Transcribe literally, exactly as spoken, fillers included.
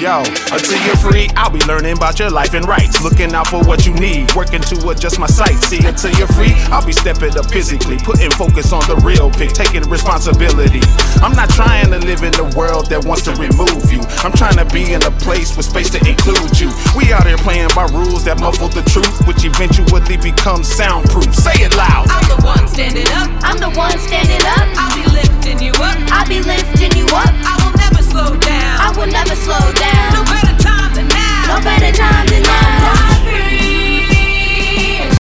Yo, until you're free, I'll be learning about your life and rights. Looking out for what you need, working to adjust my sight. See, until you're free, I'll be stepping up physically, putting focus on the real pick, taking responsibility. I'm not trying to live in a world that wants to remove you. I'm trying to be in a place with space to include you. We out here playing by rules that muffle the truth, which eventually becomes soundproof. Say it loud. I'm the one standing up. I'm the one standing